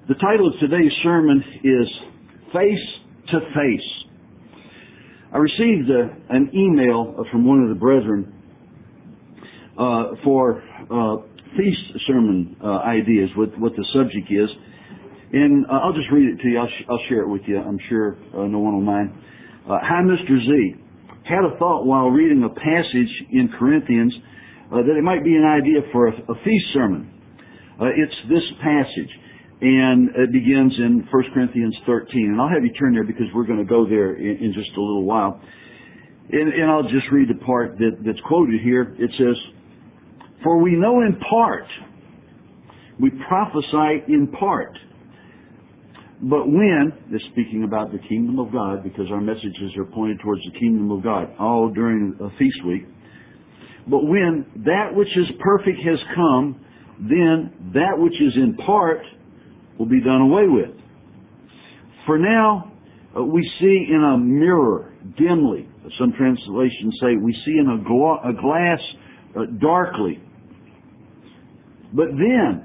The title of today's sermon is Face to Face. I received an email from one of the brethren for feast sermon ideas, what the subject is. And I'll just read it to you. I'll share it with you. I'm sure no one will mind. Hi, Mr. Z. Had a thought while reading a passage in Corinthians that it might be an idea for a feast sermon. It's this passage. And it begins in 1 Corinthians 13. And I'll have you turn there because we're going to go there in just a little while. And I'll just read the part that's quoted here. It says, "For we know in part, we prophesy in part. But when," this speaking about the kingdom of God, because our messages are pointed towards the kingdom of God, all during a feast week. "But when that which is perfect has come, then that which is in part will be done away with. For now, we see in a mirror, dimly." Some translations say we see in a glass darkly. "But then,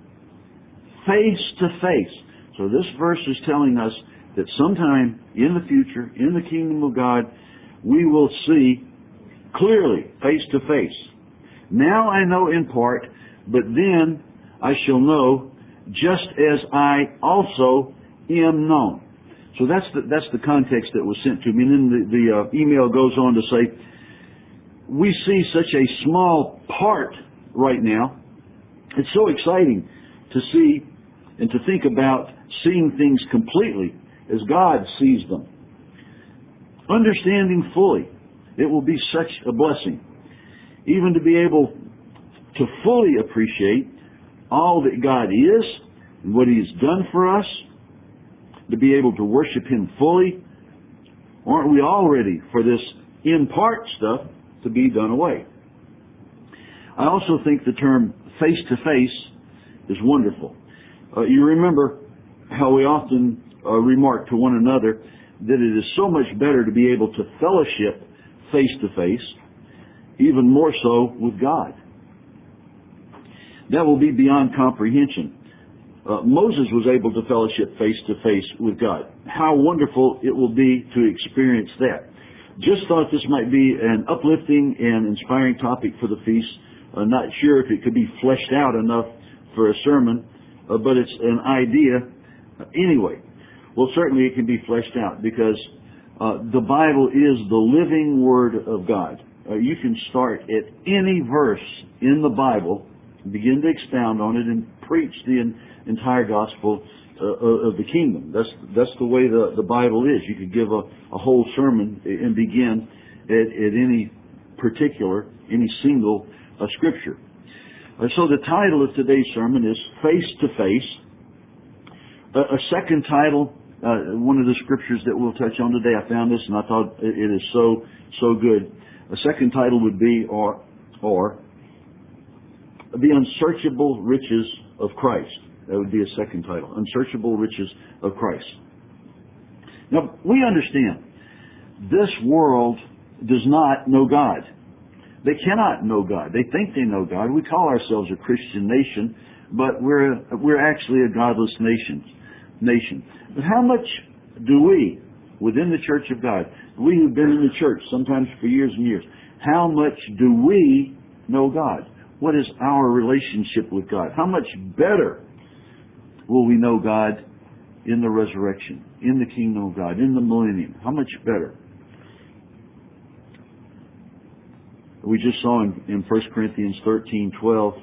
face to face." So this verse is telling us that sometime in the future, in the kingdom of God, we will see clearly, face to face. "Now I know in part, but then I shall know, just as I also am known." So that's the context that was sent to me. And then the email goes on to say, we see such a small part right now. It's so exciting to see and to think about seeing things completely as God sees them. Understanding fully, it will be such a blessing. Even to be able to fully appreciate all that God is and what He has done for us, to be able to worship Him fully. Aren't we all ready for this in part stuff to be done away? I also think the term face to face is wonderful. You remember how we often remark to one another that it is so much better to be able to fellowship face to face, even more so with God. That will be beyond comprehension. Moses was able to fellowship face to face with God. How wonderful it will be to experience that. Just thought this might be an uplifting and inspiring topic for the feast. Not sure if it could be fleshed out enough for a sermon, but it's an idea anyway. Well, certainly it can be fleshed out because the Bible is the living Word of God. You can start at any verse in the Bible, begin to expound on it, and preach the entire gospel of the kingdom. That's the way the Bible is. You could give a whole sermon and begin at any single scripture. So the title of today's sermon is Face to Face. A second title, one of the scriptures that we'll touch on today, I found this and I thought it is so good. A second title would be or The Unsearchable Riches of Christ. That would be a second title. Unsearchable Riches of Christ. Now, we understand this world does not know God. They cannot know God. They think they know God. We call ourselves a Christian nation, but we're actually a godless nation. But how much do we, within the Church of God, we who've been in the church sometimes for years and years, how much do we know God? What is our relationship with God? How much better will we know God in the resurrection, in the kingdom of God, in the millennium? How much better? We just saw in 1 Corinthians 13:12,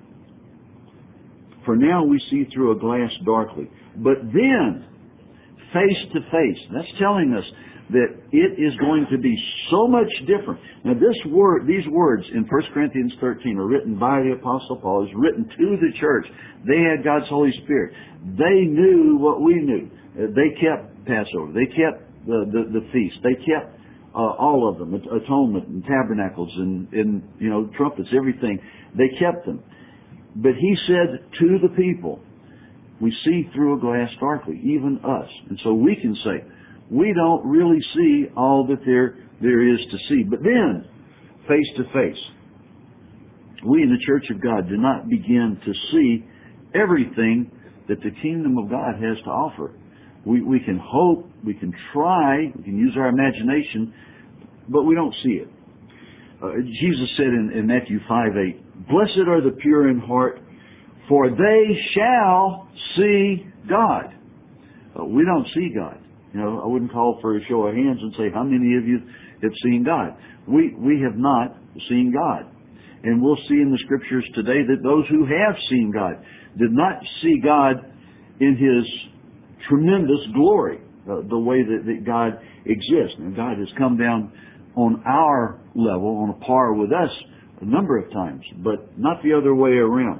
"For now we see through a glass darkly, but then face to face." That's telling us that it is going to be so much different. Now these words in 1 Corinthians 13 are written by the Apostle Paul. It's written to the church. They had God's Holy Spirit. They knew what we knew. They kept Passover. They kept the feast. They kept all of them, atonement and tabernacles and trumpets, everything. They kept them. But he said to the people, we see through a glass darkly, even us. And so we can say, we don't really see all that there is to see. But then, face to face, we in the Church of God do not begin to see everything that the kingdom of God has to offer. We can hope, we can try, we can use our imagination, but we don't see it. Jesus said in Matthew 5:8, "Blessed are the pure in heart, for they shall see God." We don't see God. I wouldn't call for a show of hands and say, how many of you have seen God? We have not seen God. And we'll see in the Scriptures today that those who have seen God did not see God in His tremendous glory, the way that God exists. And God has come down on our level, on a par with us, a number of times, but not the other way around.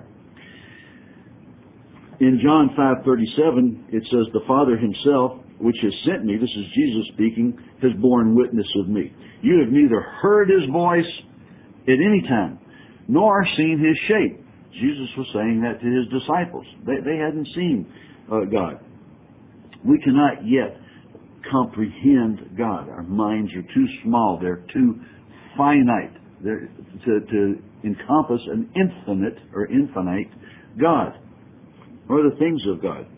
In John 5:37, it says, "The Father Himself, which has sent me," this is Jesus speaking, "has borne witness of me. You have neither heard His voice at any time, nor seen His shape." Jesus was saying that to His disciples. They hadn't seen God. We cannot yet comprehend God. Our minds are too small. They're too finite to encompass an infinite or infinite God, or the things of God.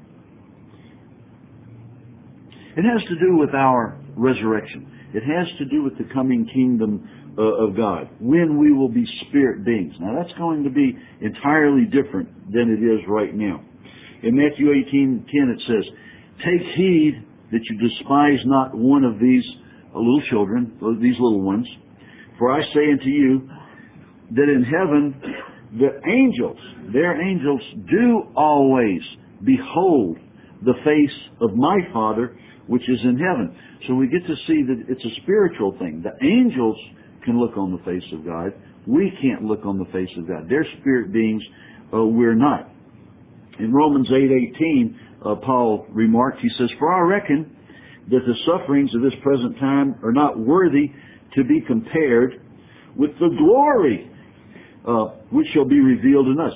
It has to do with our resurrection. It has to do with the coming kingdom of God, when we will be spirit beings. Now that's going to be entirely different than it is right now. In Matthew 18:10 it says, "Take heed that you despise not one of these little children, these little ones. For I say unto you that in heaven the angels, their angels do always behold the face of my Father which is in heaven." So we get to see that it's a spiritual thing. The angels can look on the face of God. We can't look on the face of God. They're spirit beings. We're not. In Romans 8:18, Paul remarked, he says, "For I reckon that the sufferings of this present time are not worthy to be compared with the glory which shall be revealed in us."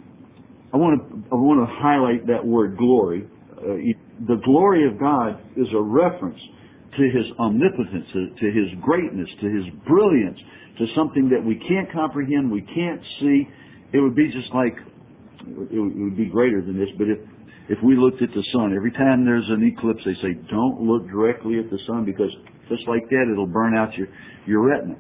I want to highlight that word glory. The glory of God is a reference to His omnipotence, to His greatness, to His brilliance, to something that we can't comprehend, we can't see. It would be just like, it would be greater than this, but if we looked at the sun, every time there's an eclipse, they say, don't look directly at the sun, because just like that, it'll burn out your retina.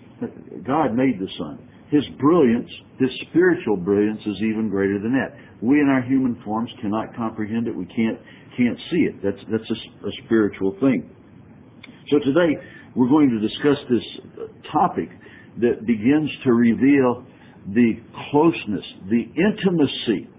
God made the sun. His brilliance, His spiritual brilliance, is even greater than that. We in our human forms cannot comprehend it. We can't see it. That's a spiritual thing. So today we're going to discuss this topic that begins to reveal the closeness, the intimacy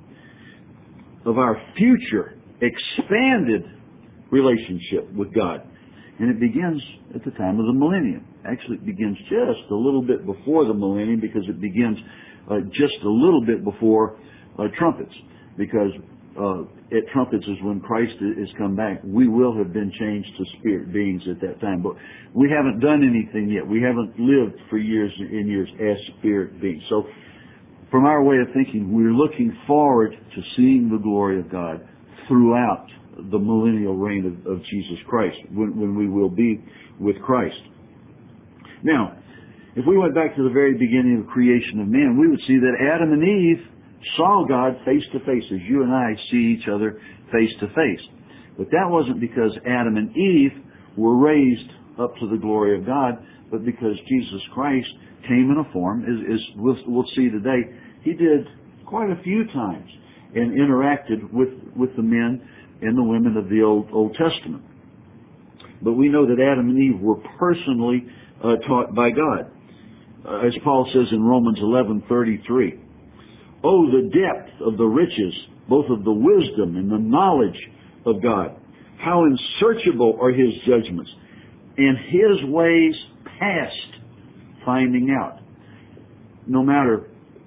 of our future expanded relationship with God. And it begins at the time of the millennium. Actually, it begins just a little bit before the millennium, because it begins just a little bit before trumpets. Because at trumpets is when Christ is come back. We will have been changed to spirit beings at that time. But we haven't done anything yet. We haven't lived for years and years as spirit beings. So from our way of thinking, we're looking forward to seeing the glory of God throughout the millennial reign of Jesus Christ, when we will be with Christ. Now, if we went back to the very beginning of the creation of man, we would see that Adam and Eve saw God face to face, as you and I see each other face to face. But that wasn't because Adam and Eve were raised up to the glory of God, but because Jesus Christ came in a form, as we'll see today. He did quite a few times and interacted with the men and the women of the Old Testament. But we know that Adam and Eve were personally taught by God. As Paul says in Romans 11:33, "Oh, the depth of the riches, both of the wisdom and the knowledge of God. How unsearchable are His judgments, and His ways past finding out." No matter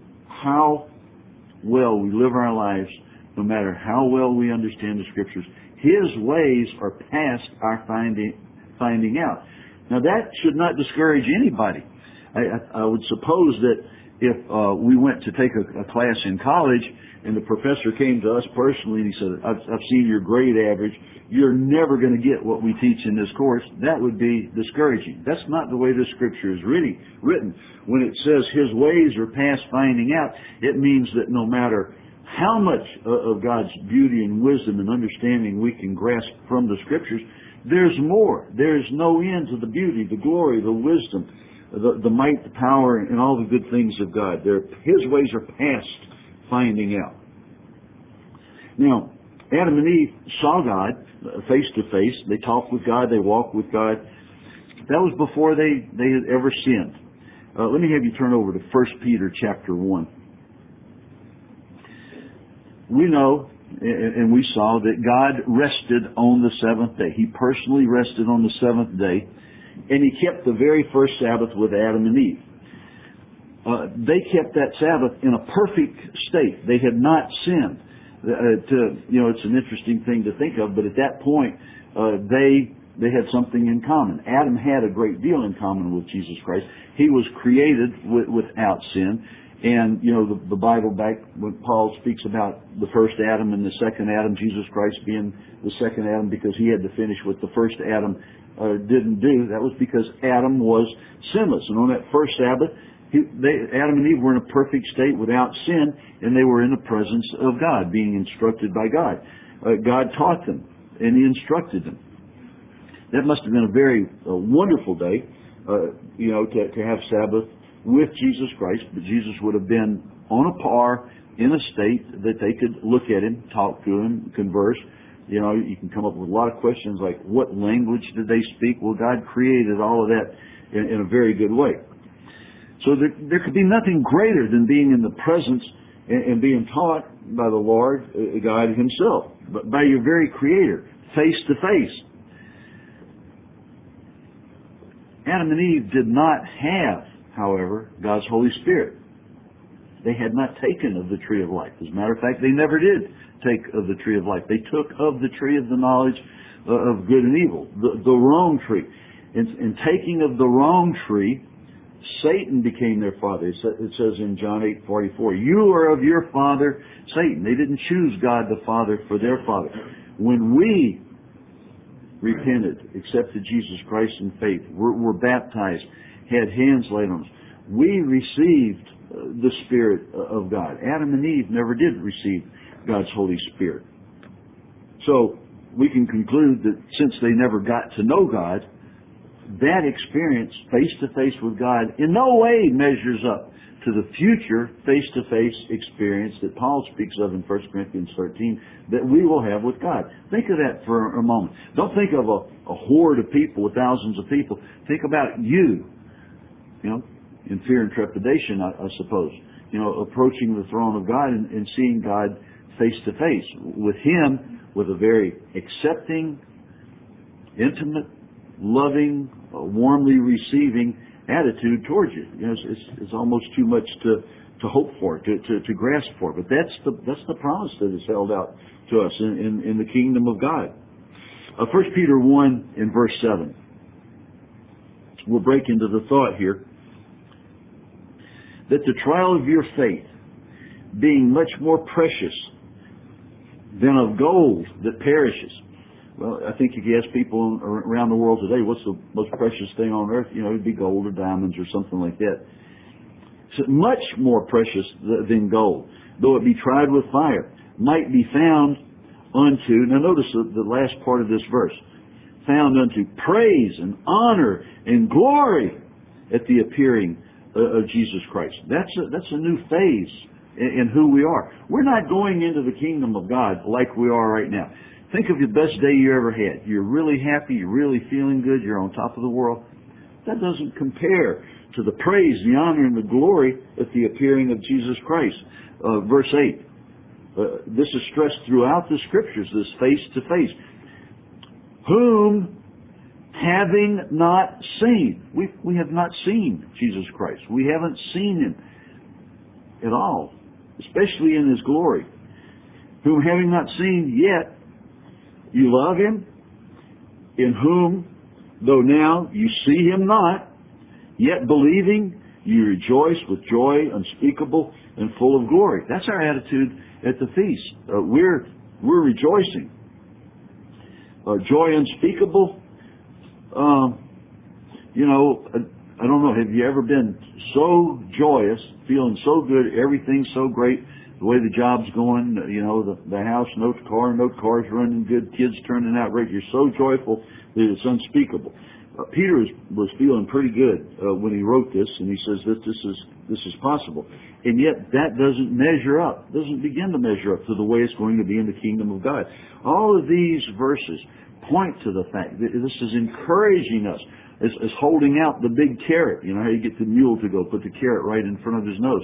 how well we live our lives, no matter how well we understand the Scriptures, His ways are past our finding out. Now that should not discourage anybody. I would suppose that if we went to take a class in college and the professor came to us personally and he said, I've seen your grade average, you're never going to get what we teach in this course, that would be discouraging. That's not the way the Scripture is really written. When it says His ways are past finding out, it means that no matter how much of God's beauty and wisdom and understanding we can grasp from the Scriptures, there's more. There's no end to the beauty, the glory, the wisdom, the might, the power, and all the good things of God. His ways are past finding out. Now, Adam and Eve saw God face to face. They talked with God. They walked with God. That was before they had ever sinned. Let me have you turn over to 1 Peter chapter 1. We know and we saw that God rested on the seventh day. He personally rested on the seventh day, and He kept the very first Sabbath with Adam and Eve. They kept that Sabbath in a perfect state. They had not sinned. It's an interesting thing to think of, but at that point, they had something in common. Adam had a great deal in common with Jesus Christ. He was created without sin. And, the Bible back when Paul speaks about the first Adam and the second Adam, Jesus Christ being the second Adam because he had to finish what the first Adam didn't do. That was because Adam was sinless. And on that first Sabbath, Adam and Eve were in a perfect state without sin, and they were in the presence of God, being instructed by God. God taught them, and He instructed them. That must have been a very wonderful day, to have Sabbath with Jesus Christ, but Jesus would have been on a par in a state that they could look at Him, talk to Him, converse. You can come up with a lot of questions like, what language did they speak? Well, God created all of that in a very good way. So there could be nothing greater than being in the presence and being taught by the Lord, God Himself, but by your very Creator, face to face. Adam and Eve did not have, however, God's Holy Spirit. They had not taken of the tree of life. As a matter of fact, they never did take of the tree of life. They took of the tree of the knowledge of good and evil, the wrong tree. In taking of the wrong tree, Satan became their father. It says in John 8:44, you are of your father, Satan. They didn't choose God the Father for their father. When we repented, accepted Jesus Christ in faith, were baptized, had hands laid on us, we received the Spirit of God. Adam and Eve never did receive God's Holy Spirit. So we can conclude that since they never got to know God, that experience face-to-face with God in no way measures up to the future face-to-face experience that Paul speaks of in 1 Corinthians 13 that we will have with God. Think of that for a moment. Don't think of a horde of people, with thousands of people. Think about you, in fear and trepidation, I suppose, approaching the throne of God and seeing God face-to-face. With Him, with a very accepting, intimate, loving, warmly receiving attitude towards you. It's almost too much to hope for, to grasp for. But that's the promise that is held out to us in the kingdom of God. 1 Peter 1 in verse 7. We'll break into the thought here. That the trial of your faith, being much more precious than of gold that perishes. Well, I think if you ask people around the world today, what's the most precious thing on earth? It'd be gold or diamonds or something like that. So much more precious than gold, though it be tried with fire, might be found unto, now notice the last part of this verse, found unto praise and honor and glory at the appearing of Jesus Christ. That's a new phase in who we are. We're not going into the kingdom of God like we are right now. Think of the best day you ever had. You're really happy, you're really feeling good, you're on top of the world. That doesn't compare to the praise, the honor, and the glory at the appearing of Jesus Christ. Verse 8. This is stressed throughout the Scriptures, this face-to-face. Whom having not seen. We have not seen Jesus Christ. We haven't seen Him at all, especially in His glory. Whom having not seen yet, you love Him, in whom, though now you see Him not, yet believing, you rejoice with joy unspeakable and full of glory. That's our attitude at the feast. We're rejoicing. Joy unspeakable. I don't know, have you ever been so joyous, feeling so good, everything's so great, the way the job's going, you know, the house, no cars running good, kids turning out great. You're so joyful that it's unspeakable. Peter was feeling pretty good when he wrote this, and he says that this is possible. And yet that doesn't begin to measure up to the way it's going to be in the kingdom of God. All of these verses point to the fact that this is encouraging us, as holding out the big carrot. You know how you get the mule to go put the carrot right in front of his nose.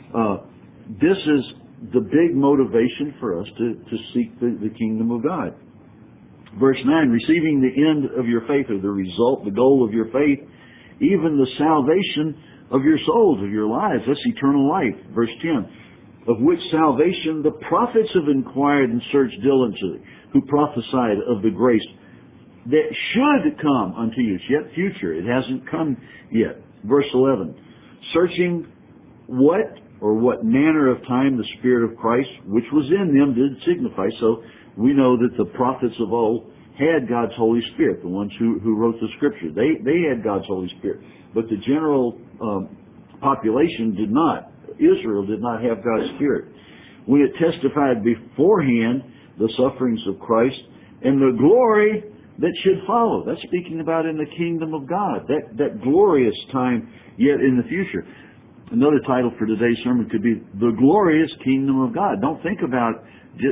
This is the big motivation for us to seek the kingdom of God. Verse 9, receiving the end of your faith, or the result, the goal of your faith, even the salvation of your souls, of your lives. That's eternal life. Verse 10, of which salvation the prophets have inquired and searched diligently, who prophesied of the grace that should come unto you. It's yet future. It hasn't come yet. Verse 11, searching what manner of time the Spirit of Christ, which was in them, did signify. So we know that the prophets of old had God's Holy Spirit, the ones who wrote the Scripture. They had God's Holy Spirit. But the general population did not. Israel did not have God's Spirit. When it testified beforehand the sufferings of Christ and the glory that should follow. That's speaking about in the kingdom of God. That glorious time yet in the future. Another title for today's sermon could be The Glorious Kingdom of God. Don't think about,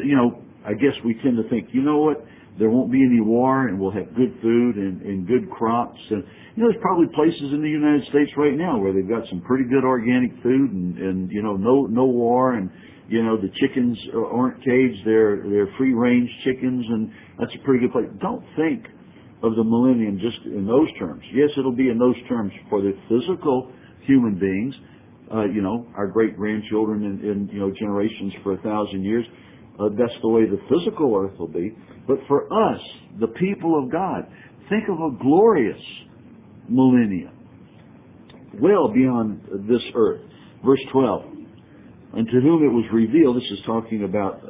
I guess we tend to think, you know what, there won't be any war and we'll have good food and good crops. And, there's probably places in the United States right now where they've got some pretty good organic food and no war, and, the chickens aren't caged, they're free-range chickens, and that's a pretty good place. Don't think of the millennium just in those terms. Yes, it'll be in those terms for the physical human beings, our great-grandchildren and generations for 1,000 years. That's the way the physical earth will be. But for us, the people of God, think of a glorious millennium, well beyond this earth. Verse 12, and to whom it was revealed, this is talking about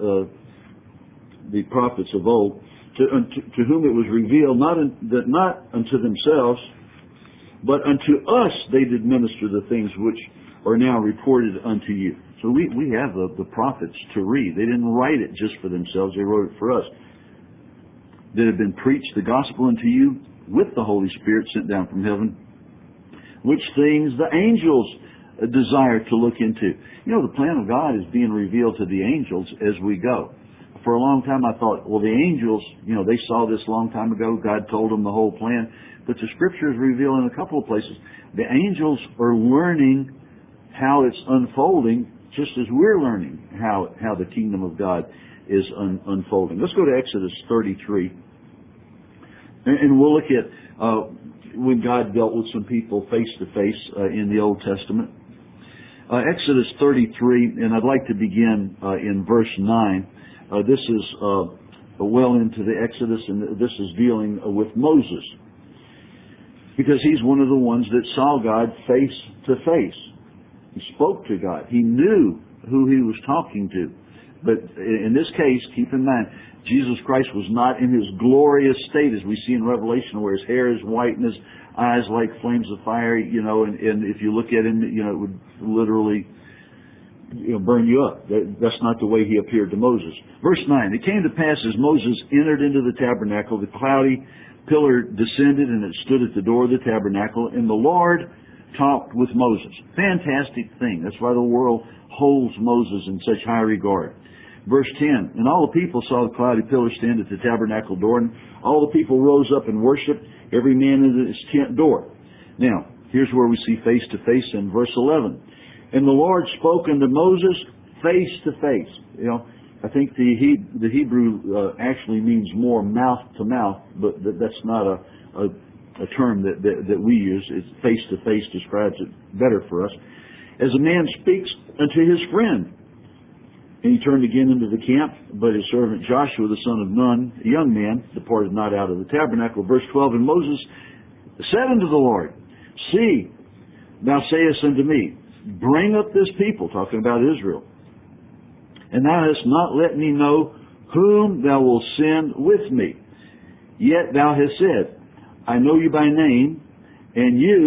the prophets of old, to whom it was revealed, not unto themselves, but unto us they did minister the things which are now reported unto you. So we have the prophets to read. They didn't write it just for themselves, they wrote it for us. That have been preached the gospel unto you with the Holy Spirit sent down from heaven, which things the angels desire to look into. The plan of God is being revealed to the angels as we go. For a long time I thought, well, the angels, they saw this a long time ago. God told them the whole plan. But the Scriptures reveal in a couple of places, the angels are learning how it's unfolding just as we're learning how the kingdom of God is unfolding. Let's go to Exodus 33. And we'll look at when God dealt with some people face to face in the Old Testament. Exodus 33, and I'd like to begin in verse 9. This is well into the Exodus, and this is dealing with Moses, because he's one of the ones that saw God face to face. He spoke to God. He knew who he was talking to. But in this case, keep in mind, Jesus Christ was not in his glorious state as we see in Revelation, where his hair is white and his eyes like flames of fire, and if you look at him, it would literally burn you up. That's not the way he appeared to Moses. Verse 9, it came to pass as Moses entered into the tabernacle, the cloudy pillar descended and it stood at the door of the tabernacle, and the Lord talked with Moses. Fantastic thing. That's why the world holds Moses in such high regard. Verse 10, and all the people saw the cloudy pillar stand at the tabernacle door, and all the people rose up and worshiped, every man in his tent door. Now, here's where we see face to face in verse 11. And the Lord spoke unto Moses face to face. I think the Hebrew actually means more mouth to mouth, but that's not a term that we use. It's face to face describes it better for us. As a man speaks unto his friend. And he turned again into the camp, but his servant Joshua the son of Nun, a young man, departed not out of the tabernacle. Verse 12, and Moses said unto the Lord, See, thou sayest unto me, bring up this people, talking about Israel, and thou hast not let me know whom thou wilt send with me. Yet thou hast said, I know you by name, and you,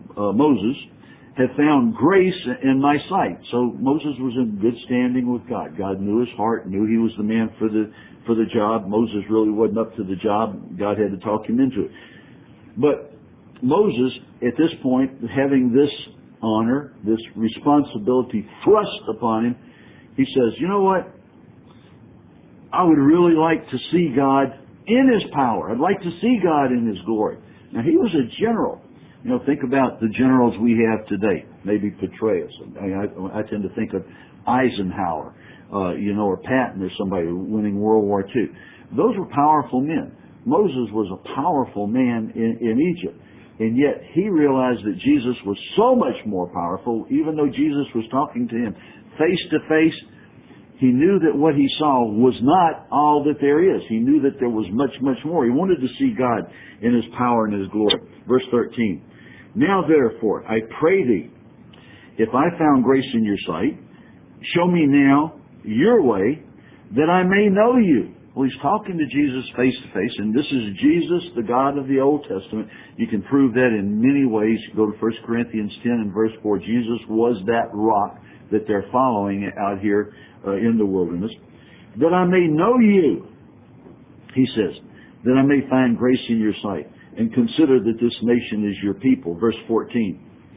Moses, have found grace in my sight. So Moses was in good standing with God. God knew his heart, knew he was the man for the job. Moses really wasn't up to the job. God had to talk him into it. But Moses, at this point, having this honor, this responsibility thrust upon him, he says, you know what? I would really like to see God in his power. I'd like to see God in his glory. Now, he was a general. You know, think about the generals we have today. Maybe Petraeus. I tend to think of Eisenhower, or Patton or somebody winning World War II. Those were powerful men. Moses was a powerful man in Egypt. And yet he realized that Jesus was so much more powerful, even though Jesus was talking to him face to face. He knew that what he saw was not all that there is. He knew that there was much, much more. He wanted to see God in his power and his glory. Verse 13. Now therefore, I pray thee, if I found grace in your sight, show me now your way, that I may know you. Well, he's talking to Jesus face to face, and this is Jesus, the God of the Old Testament. You can prove that in many ways. You go to 1 Corinthians 10 and verse 4. Jesus was that rock that they're following out here in the wilderness. That I may know you, he says, that I may find grace in your sight, and consider that this nation is your people. Verse 14.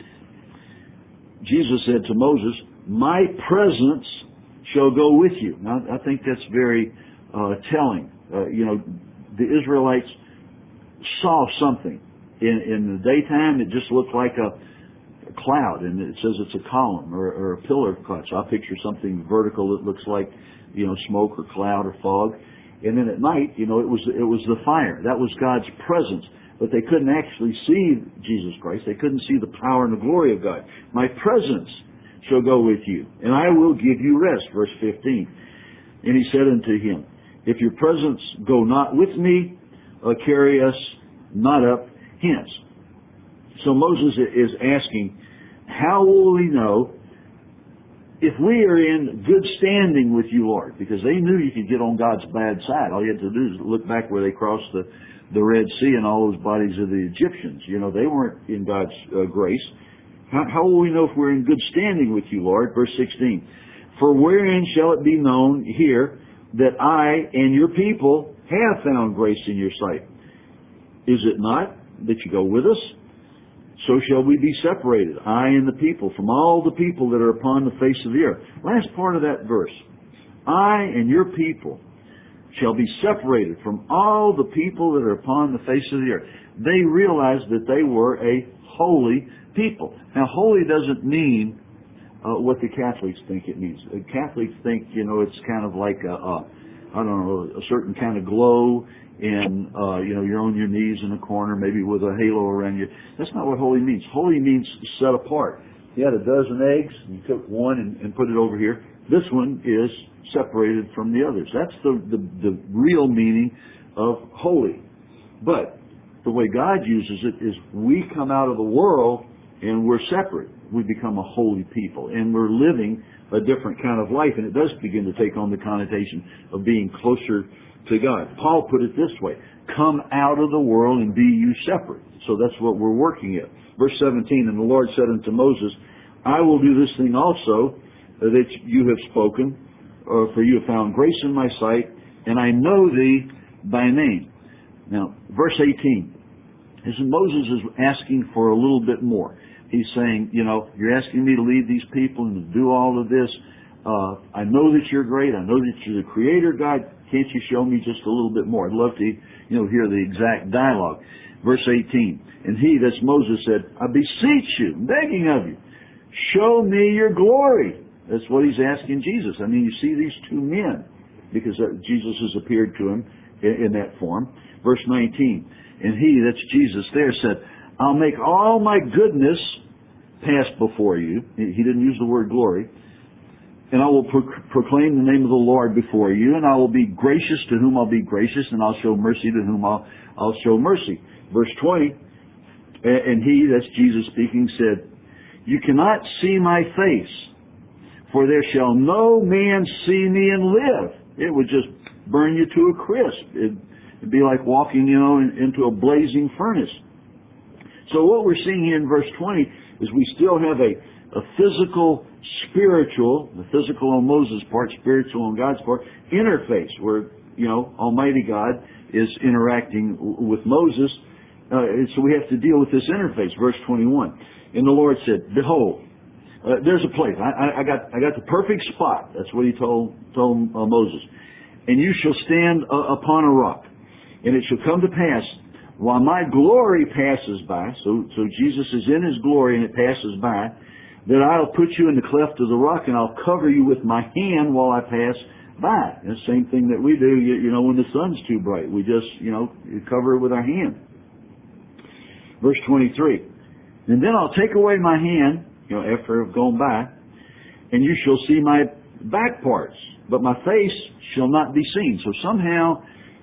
Jesus said to Moses, my presence shall go with you. Now, I think that's very telling. The Israelites saw something. In the daytime, it just looked like a cloud, and it says it's a column or a pillar of cloud. So I picture something vertical that looks like, smoke or cloud or fog. And then at night, it was the fire. That was God's presence. But they couldn't actually see Jesus Christ. They couldn't see the power and the glory of God. My presence shall go with you, and I will give you rest. Verse 15. And he said unto him, if your presence go not with me, carry us not up hence. So Moses is asking, how will we know if we are in good standing with you, Lord? Because they knew you could get on God's bad side. All you had to do is look back where they crossed the Red Sea and all those bodies of the Egyptians. They weren't in God's grace. How will we know if we're in good standing with you, Lord? Verse 16. For wherein shall it be known here that I and your people have found grace in your sight? Is it not that you go with us? So shall we be separated, I and the people, from all the people that are upon the face of the earth. Last part of that verse. I and your people shall be separated from all the people that are upon the face of the earth. They realized that they were a holy people. Now, holy doesn't mean what the Catholics think it means. The Catholics think, it's kind of like a certain kind of glow, and you're on your knees in a corner, maybe with a halo around you. That's not what holy means. Holy means set apart. You had a dozen eggs, and you took one and put it over here. This one is separated from the others. That's the real meaning of holy. But the way God uses it is we come out of the world and we're separate. We become a holy people, and we're living a different kind of life, and it does begin to take on the connotation of being closer to God. Paul put it this way, come out of the world and be you separate. So that's what we're working at. Verse 17, and the Lord said unto Moses, I will do this thing also that you have spoken, for you have found grace in my sight, and I know thee by name. Now, verse 18, Moses is asking for a little bit more. He's saying, you're asking me to lead these people and to do all of this. I know that you're great. I know that you're the creator, God. Can't you show me just a little bit more? I'd love to, hear the exact dialogue. Verse 18, and he, that's Moses, said, I beseech you, begging of you, show me your glory. That's what he's asking Jesus. You see these two men, because Jesus has appeared to him in that form. Verse 19, and he, that's Jesus there, said, I'll make all my goodness pass before you. He didn't use the word glory. And I will proclaim the name of the Lord before you, and I will be gracious to whom I'll be gracious, and I'll show mercy to whom I'll show mercy. Verse 20, and he, that's Jesus speaking, said, you cannot see my face, for there shall no man see me and live. It would just burn you to a crisp. It'd be like walking, into a blazing furnace. So what we're seeing here in verse 20 is we still have a physical, spiritual, the physical on Moses' part, spiritual on God's part, interface where, Almighty God is interacting with Moses. So we have to deal with this interface. Verse 21. And the Lord said, behold, there's a place. I got the perfect spot. That's what he told Moses. And you shall stand upon a rock. And it shall come to pass, while my glory passes by, so Jesus is in His glory and it passes by, that I'll put you in the cleft of the rock and I'll cover you with my hand while I pass by. And the same thing that we do, when the sun's too bright. We just, cover it with our hand. Verse 23. And then I'll take away my hand, after I've gone by, and you shall see my back parts, but my face shall not be seen. So somehow,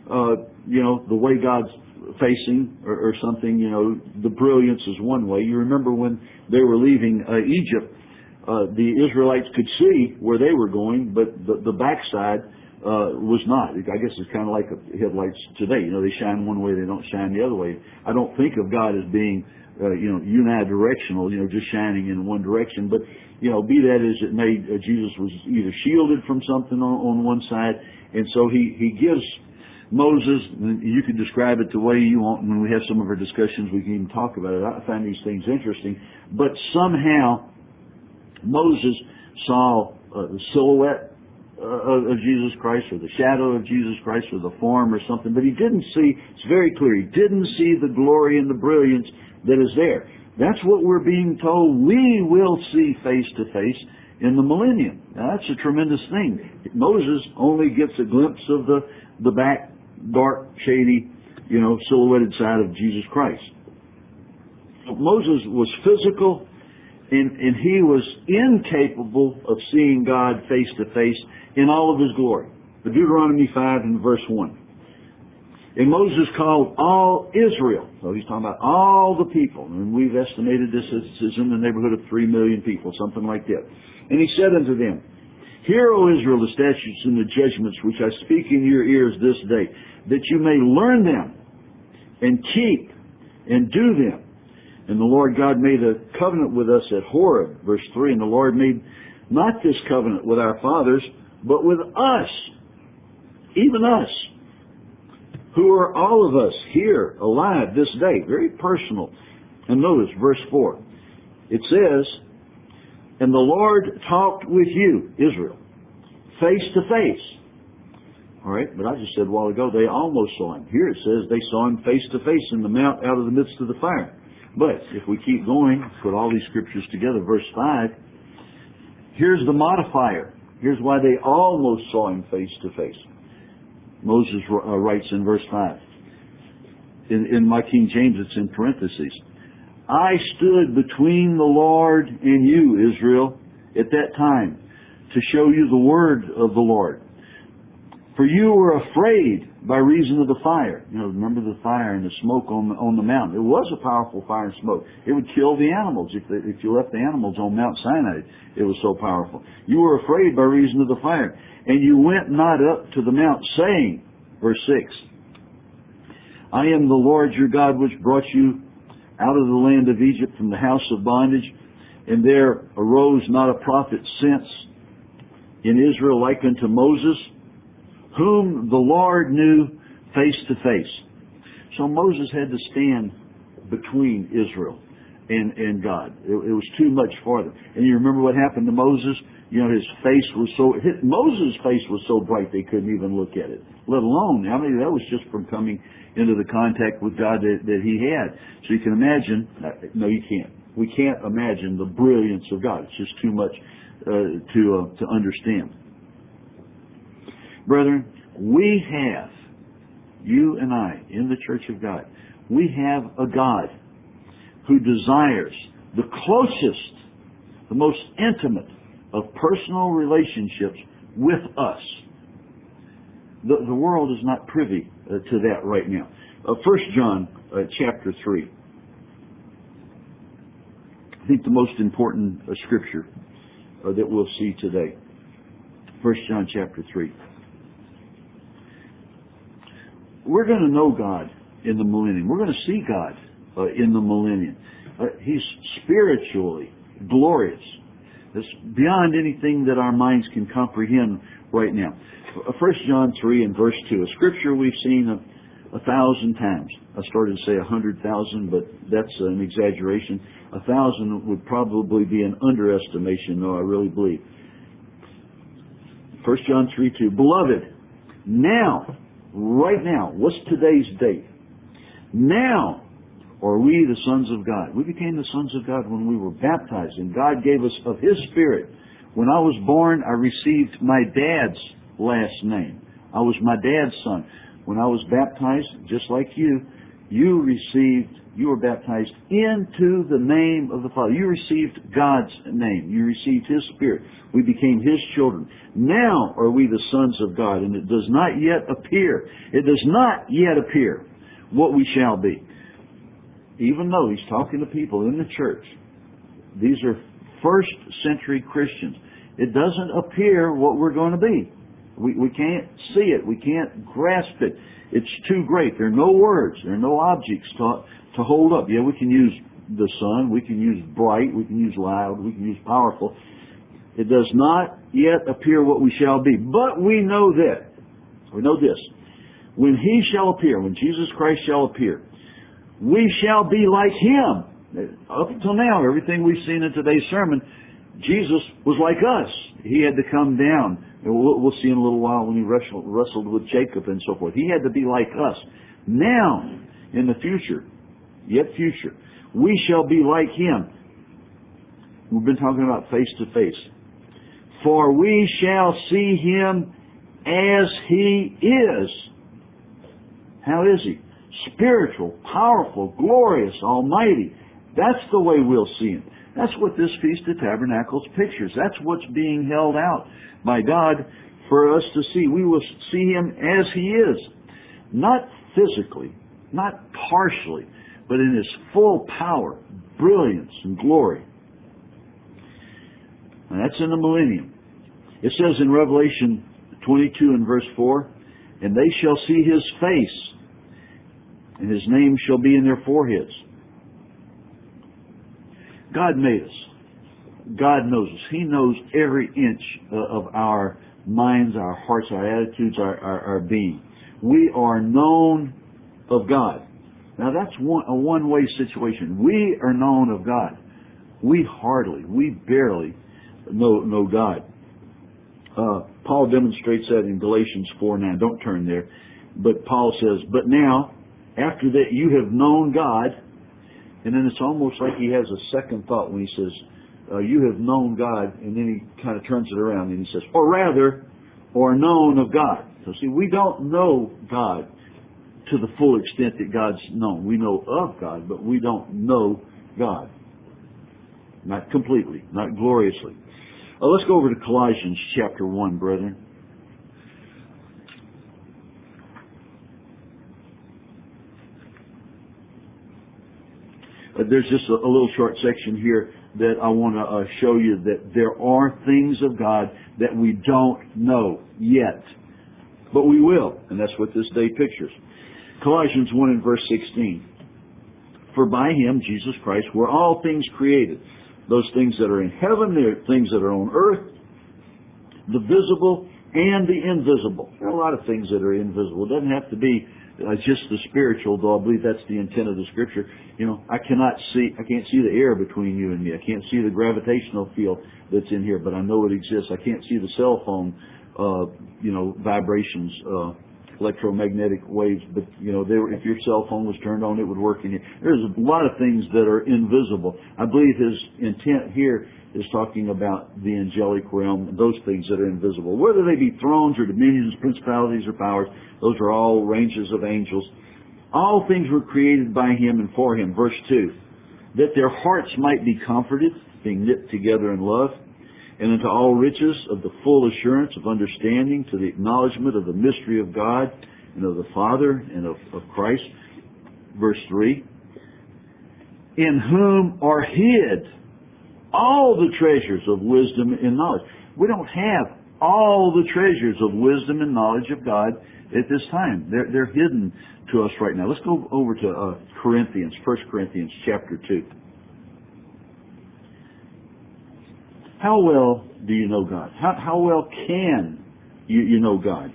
the way God's facing or something, the brilliance is one way. You remember when they were leaving Egypt, the Israelites could see where they were going, but the backside was not. I guess it's kind of like headlights today. They shine one way, they don't shine the other way. I don't think of God as being unidirectional, just shining in one direction. But, be that as it may, Jesus was either shielded from something on one side, and so he gives Moses, you can describe it the way you want. When we have some of our discussions, we can even talk about it. I find these things interesting. But somehow, Moses saw the silhouette of Jesus Christ, or the shadow of Jesus Christ, or the form or something, but he didn't see, it's very clear, he didn't see the glory and the brilliance that is there. That's what we're being told we will see face to face in the millennium. Now, that's a tremendous thing. Moses only gets a glimpse of the back, dark, shady, silhouetted side of Jesus Christ. Moses was physical, and he was incapable of seeing God face to face in all of His glory. Deuteronomy 5 and verse 1. And Moses called all Israel. So he's talking about all the people. And we've estimated this is in the neighborhood of 3 million people, something like that. And he said unto them, Hear, O Israel, the statutes and the judgments which I speak in your ears this day, that you may learn them and keep and do them. And the Lord God made a covenant with us at Horeb, verse 3. And the Lord made not this covenant with our fathers, but with us, even us, who are all of us here alive this day. Very personal. And notice verse 4. It says, And the Lord talked with you, Israel, face to face. All right, but I just said a while ago they almost saw Him. Here it says they saw Him face to face in the mount out of the midst of the fire. But if we keep going, put all these scriptures together, verse 5, here's the modifier. Here's why they almost saw Him face to face. Moses writes in verse 5. In my King James, it's in parentheses. I stood between the Lord and you, Israel, at that time, to show you the word of the Lord. For you were afraid by reason of the fire. Remember the fire and the smoke on the mountain. It was a powerful fire and smoke. It would kill the animals. If you left the animals on Mount Sinai, it was so powerful. You were afraid by reason of the fire. And you went not up to the mount, saying, verse 6, I am the Lord your God, which brought you out of the land of Egypt from the house of bondage. And there arose not a prophet since in Israel like unto Moses, whom the Lord knew face to face. So Moses had to stand between Israel and God. It was too much for them. And you remember what happened to Moses? His face was Moses' face was so bright they couldn't even look at it. Let alone, that was just from coming into the contact with God that he had. So you can imagine, no you can't. We can't imagine the brilliance of God. It's just too much to understand. Brethren, we have, you and I, in the Church of God, we have a God who desires the closest, the most intimate of personal relationships with us. The world is not privy to that right now. 1 John chapter 3. I think the most important scripture that we'll see today. 1 John chapter 3. We're going to know God in the millennium. We're going to see God in the millennium. He's spiritually glorious. It's beyond anything that our minds can comprehend right now. 1 John 3 and verse 2, a scripture we've seen 1,000 times. I started to say 100,000, but that's an exaggeration. 1,000 would probably be an underestimation, though I really believe. 1 John 3:2, Beloved, now, right now, what's today's date? Now are we the sons of God. We became the sons of God when we were baptized, and God gave us of His Spirit. When I was born, I received my dad's last name. I was my dad's son. When I was baptized, just like you were baptized into the name of the Father. You received God's name. You received His Spirit. We became His children. Now are we the sons of God, and it does not yet appear what we shall be. Even though He's talking to people in the church, these are first century Christians, it doesn't appear what we're going to be. We can't see it. We can't grasp it. It's too great. There are no words. There are no objects to hold up. Yeah, we can use the sun. We can use bright. We can use loud. We can use powerful. It does not yet appear what we shall be. But we know that. We know this. When He shall appear, when Jesus Christ shall appear, we shall be like Him. Up until now, everything we've seen in today's sermon, Jesus was like us. He had to come down. And we'll see in a little while when He wrestled with Jacob and so forth. He had to be like us. Now, in the future, yet future, we shall be like Him. We've been talking about face to face. For we shall see Him as He is. How is He? Spiritual, powerful, glorious, almighty. That's the way we'll see Him. That's what this Feast of Tabernacles pictures. That's what's being held out by God for us to see. We will see Him as He is. Not physically, not partially, but in His full power, brilliance, and glory. And that's in the millennium. It says in Revelation 22 and verse 4, And they shall see His face, and His name shall be in their foreheads. God made us. God knows us. He knows every inch of our minds, our hearts, our attitudes, our being. We are known of God. Now that's a one-way situation. We are known of God. We barely know God. Paul demonstrates that in Galatians 4:9. Don't turn there. But Paul says, But now, after that you have known God, and then it's almost like he has a second thought when he says, you have known God, and then he kind of turns it around and he says, or known of God. So see, we don't know God to the full extent that God's known. We know of God, but we don't know God. Not completely, not gloriously. Let's go over to Colossians chapter 1, brethren. There's just a little short section here that I want to show you that there are things of God that we don't know yet. But we will, and that's what this day pictures. Colossians 1 and verse 16. For by Him, Jesus Christ, were all things created. Those things that are in heaven, the things that are on earth, the visible and the invisible. There are a lot of things that are invisible. It doesn't have to be just the spiritual, though I believe that's the intent of the Scripture. I can't see the air between you and me. I can't see the gravitational field that's in here, but I know it exists. I can't see the cell phone, vibrations, electromagnetic waves, but if your cell phone was turned on, it would work in here. There's a lot of things that are invisible. I believe his intent here is talking about the angelic realm and those things that are invisible. Whether they be thrones or dominions, principalities or powers, those are all ranges of angels. All things were created by Him and for Him. Verse 2, that their hearts might be comforted, being knit together in love, and unto all riches of the full assurance of understanding, to the acknowledgement of the mystery of God and of the Father and of Christ. Verse 3, in whom are hid all the treasures of wisdom and knowledge. We don't have all the treasures of wisdom and knowledge of God at this time. They're hidden to us right now. Let's go over to Corinthians, 1 Corinthians chapter 2. How well do you know God? How well can you know God?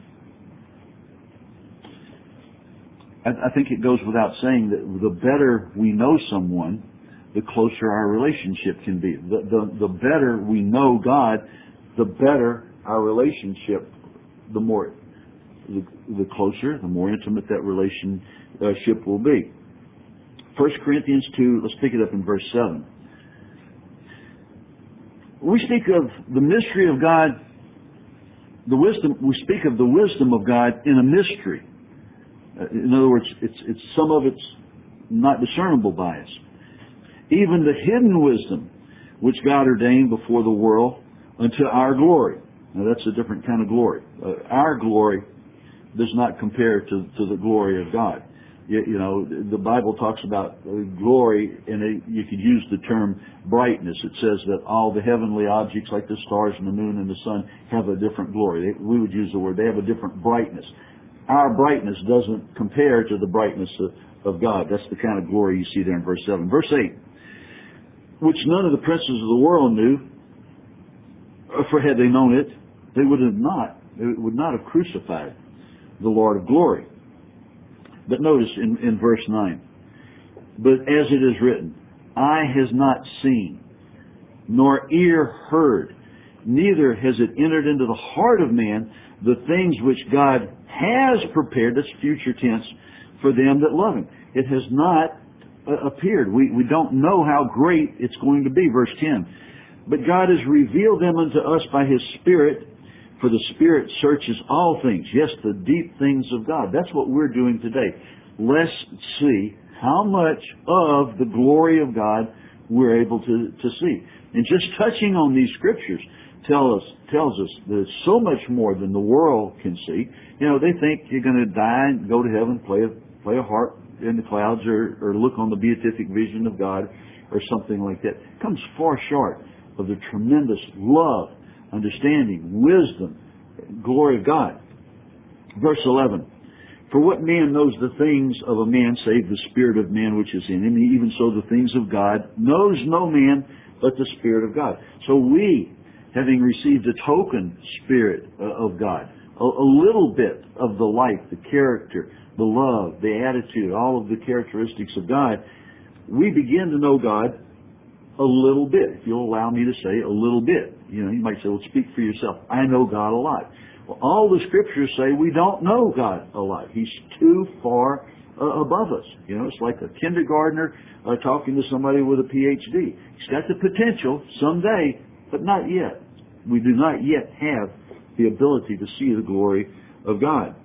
I think it goes without saying that the better we know someone, the closer our relationship can be. The better we know God, the better our relationship, the closer, the more intimate that relationship will be. 1 Corinthians 2, let's pick it up in verse 7. We speak of the mystery of God, we speak of the wisdom of God in a mystery. In other words, it's some of it's not discernible by us. Even the hidden wisdom which God ordained before the world unto our glory. Now that's a different kind of glory. Our glory does not compare to the glory of God. You know, the Bible talks about glory, and you could use the term brightness. It says that all the heavenly objects like the stars and the moon and the sun have a different glory. We would use the word, they have a different brightness. Our brightness doesn't compare to the brightness of God. That's the kind of glory you see there in verse 7. Verse 8, which none of the princes of the world knew, for had they known it, they would not have crucified the Lord of glory. But notice in verse 9, but as it is written, eye has not seen, nor ear heard, neither has it entered into the heart of man the things which God has prepared, that's future tense, for them that love Him. It has not appeared. We don't know how great it's going to be. Verse 10, but God has revealed them unto us by His Spirit, for the Spirit searches all things. Yes, the deep things of God. That's what we're doing today. Let's see how much of the glory of God we're able to see. And just touching on these scriptures tells us that it's so much more than the world can see. You know, they think you're going to die and go to heaven, play a harp in the clouds, or look on the beatific vision of God, or something like that. It comes far short of the tremendous love, understanding, wisdom, glory of God. Verse 11, for what man knows the things of a man save the spirit of man which is in him? Even so the things of God knows no man but the Spirit of God. So we, having received a token Spirit of God, a little bit of the life, the character, the love, the attitude, all of the characteristics of God, we begin to know God a little bit. If you'll allow me to say a little bit. You know, you might say, well, speak for yourself. I know God a lot. Well, all the scriptures say we don't know God a lot. He's too far above us. You know, it's like a kindergartner talking to somebody with a PhD. He's got the potential someday, but not yet. We do not yet have the ability to see the glory of God.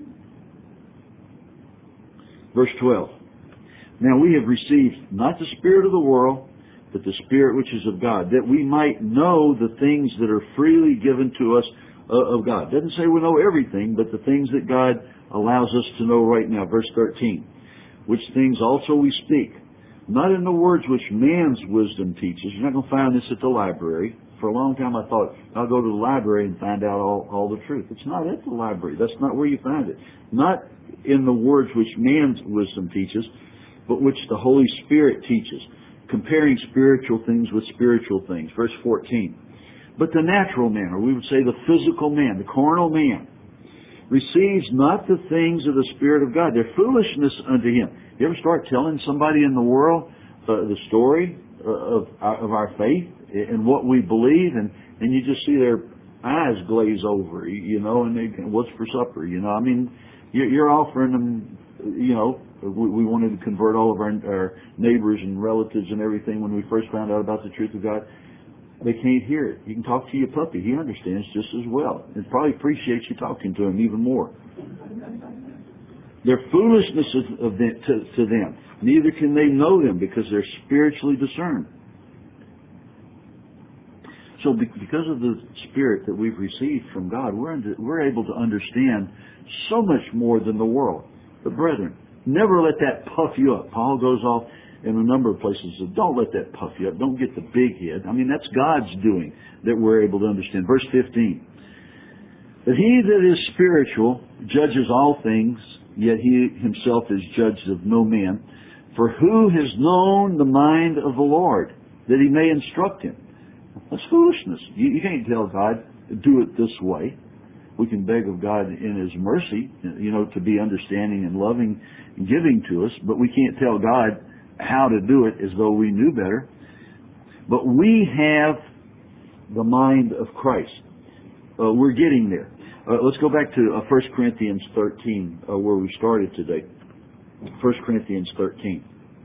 Verse 12. Now we have received not the spirit of the world, but the Spirit which is of God, that we might know the things that are freely given to us of God. It doesn't say we know everything, but the things that God allows us to know right now. Verse 13, which things also we speak, not in the words which man's wisdom teaches. You're not going to find this at the library. For a long time I thought, I'll go to the library and find out all the truth. It's not at the library. That's not where you find it. Not in the words which man's wisdom teaches, but which the Holy Spirit teaches, comparing spiritual things with spiritual things. Verse 14. But the natural man, or we would say the physical man, the carnal man, receives not the things of the Spirit of God. They're foolishness unto him. You ever start telling somebody in the world the story of our faith and what we believe, and you just see their eyes glaze over, you know, and they, what's for supper, you know? I mean, you're offering them, you know, we wanted to convert all of our neighbors and relatives and everything when we first found out about the truth of God. They can't hear it. You can talk to your puppy. He understands just as well. And probably appreciates you talking to him even more. They're foolishness to them. Neither can they know them because they're spiritually discerned. So because of the Spirit that we've received from God, we're able to understand so much more than the world. But brethren, never let that puff you up. Paul goes off in a number of places and says, don't let that puff you up. Don't get the big head. I mean, that's God's doing that we're able to understand. Verse 15. But he that is spiritual judges all things, yet he himself is judged of no man. For who has known the mind of the Lord, that he may instruct him? That's foolishness. You can't tell God, do it this way. We can beg of God in His mercy, to be understanding and loving and giving to us, but we can't tell God how to do it as though we knew better. But we have the mind of Christ. We're getting there. Let's go back to 1 Corinthians 13, where we started today. 1 Corinthians 13.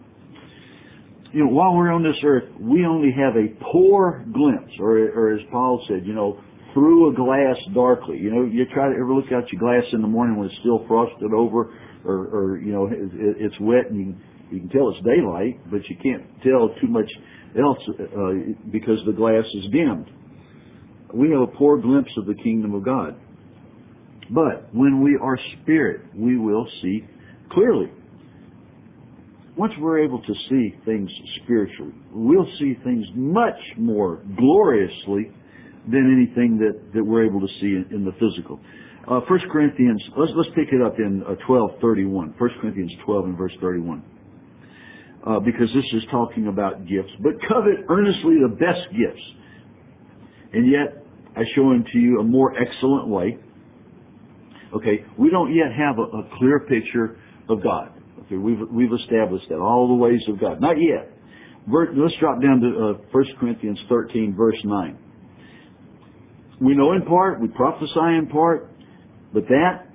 While we're on this earth, we only have a poor glimpse, or as Paul said, through a glass darkly. You try to ever look out your glass in the morning when it's still frosted over, or it's wet and you can tell it's daylight, but you can't tell too much else because the glass is dimmed. We have a poor glimpse of the kingdom of God. But when we are spirit, we will see clearly. Once we're able to see things spiritually, we'll see things much more gloriously than anything that we're able to see in the physical. 1 Corinthians, let's pick it up in 12:31. 1 Corinthians 12 and verse 31. Because this is talking about gifts. But covet earnestly the best gifts. And yet, I show unto you a more excellent way. Okay, we don't yet have a clear picture of God. Okay, we've established that, all the ways of God. Not yet. Let's drop down to 1 Corinthians 13, verse 9. We know in part, we prophesy in part, but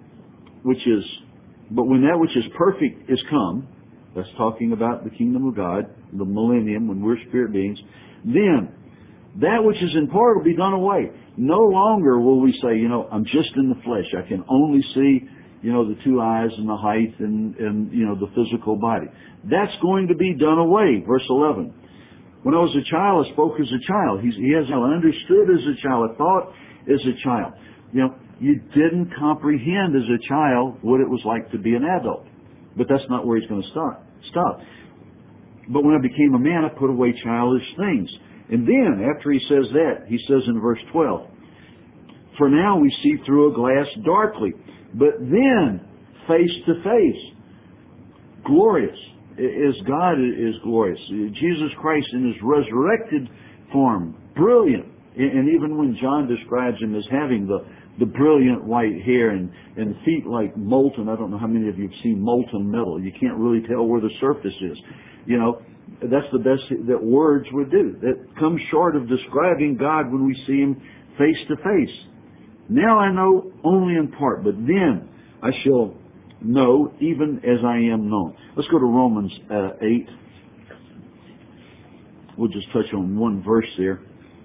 when that which is perfect is come, that's talking about the kingdom of God, the millennium, when we're spirit beings, then that which is in part will be done away. No longer will we say, I'm just in the flesh. I can only see, the two eyes and the height and the physical body. That's going to be done away. Verse 11. When I was a child, I spoke as a child. I understood as a child. I thought as a child. You didn't comprehend as a child what it was like to be an adult. But that's not where he's going to stop. But when I became a man, I put away childish things. And then, after he says that, he says in verse 12, for now we see through a glass darkly, but then face to face. Glorious. As God is glorious. Jesus Christ in His resurrected form. Brilliant. And even when John describes Him as having the brilliant white hair and feet like molten, I don't know how many of you have seen molten metal. You can't really tell where the surface is. That's the best that words would do. That comes short of describing God when we see Him face to face. Now I know only in part, but then I shall know even as I am known. Let's go to Romans 8. We'll just touch on one verse there.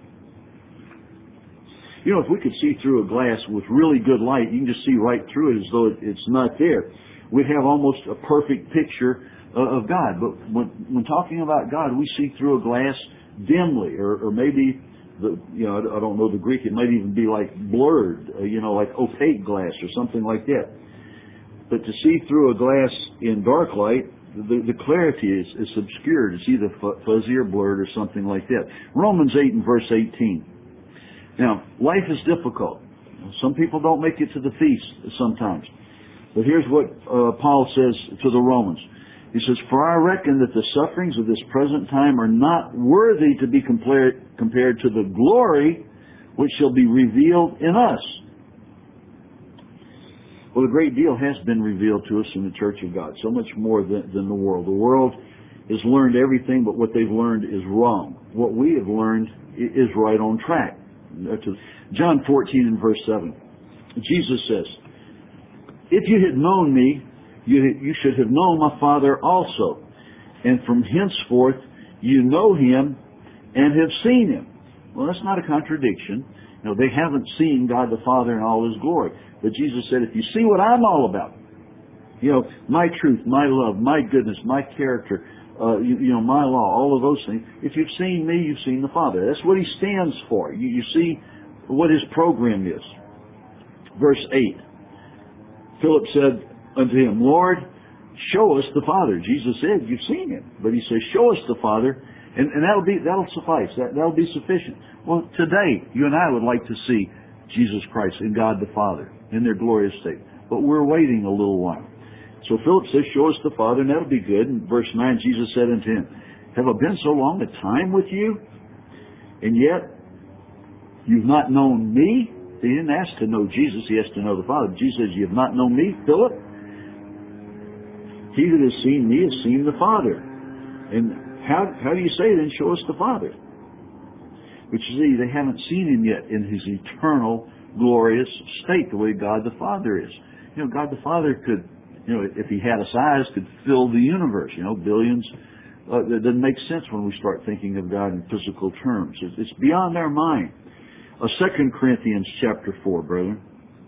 If we could see through a glass with really good light, you can just see right through it as though it's not there. We'd have almost a perfect picture of God. But when talking about God, we see through a glass dimly, or maybe I don't know the Greek. It might even be like blurred, like opaque glass or something like that. But to see through a glass in dark light, the clarity is obscured. It's either fuzzy or blurred or something like that. Romans 8 and verse 18. Now, life is difficult. Some people don't make it to the feast sometimes. But here's what Paul says to the Romans. He says, for I reckon that the sufferings of this present time are not worthy to be compared to the glory which shall be revealed in us. Well, a great deal has been revealed to us in the Church of God, so much more than the world. The world has learned everything, but what they've learned is wrong. What we have learned is right on track. John 14 and verse 7. Jesus says, if you had known me, you should have known my Father also. And from henceforth you know Him and have seen Him. Well, that's not a contradiction. They haven't seen God the Father in all His glory. But Jesus said, if you see what I'm all about, my truth, my love, my goodness, my character, my law, all of those things, if you've seen me, you've seen the Father. That's what He stands for. You see what His program is. Verse 8. Philip said unto Him, Lord, show us the Father. Jesus said, you've seen Him. But He says, show us the Father, and that'll suffice. That'll be sufficient. Well, today, you and I would like to see Jesus Christ and God the Father in their glorious state. But we're waiting a little while. So Philip says, show us the Father, and that'll be good. In verse 9, Jesus said unto him, have I been so long a time with you? And yet You've not known me. He didn't ask to know Jesus. He asked to know the Father. Jesus says, you have not known me, Philip. He that has seen me has seen the Father. And how do you say then, show us the Father? But you see, they haven't seen Him yet in His eternal, glorious state, the way God the Father is. God the Father could, if He had a size, could fill the universe, billions. It doesn't make sense when we start thinking of God in physical terms. It's beyond our mind. 2 Corinthians chapter 4, brethren.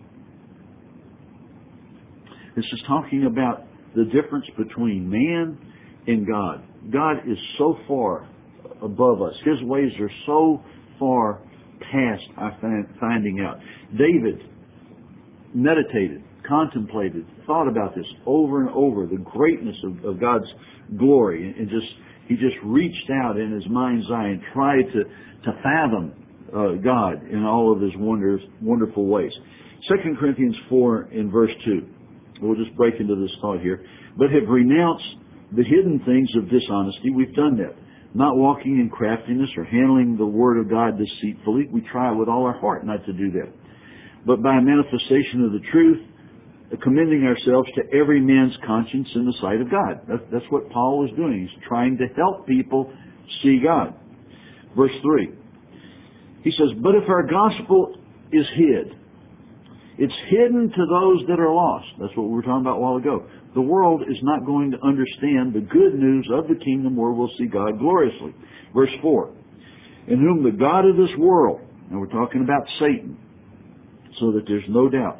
This is talking about the difference between man and God. God is so far above us. His ways are so far past our finding out. David meditated, contemplated, thought about this over and over, the greatness of God's glory, and he just reached out in his mind's eye and tried to fathom God in all of His wonderful ways. 2 Corinthians 4 in verse 2. We'll just break into this thought here. But have renounced the hidden things of dishonesty. We've done that. Not walking in craftiness or handling the Word of God deceitfully. We try with all our heart not to do that. But by a manifestation of the truth, commending ourselves to every man's conscience in the sight of God. That's what Paul was doing. He's trying to help people see God. Verse 3. He says, but if our gospel is hid, it's hidden to those that are lost. That's what we were talking about a while ago. The world is not going to understand the good news of the kingdom where we'll see God gloriously. Verse 4. In whom the God of this world, and we're talking about Satan, so that there's no doubt,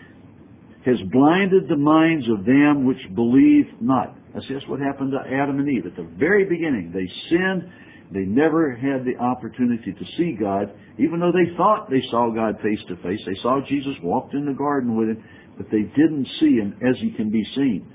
has blinded the minds of them which believe not. That's what happened to Adam and Eve. At the very beginning, they sinned. They never had the opportunity to see God, even though they thought they saw God face to face. They saw Jesus walked in the garden with Him, but they didn't see Him as He can be seen.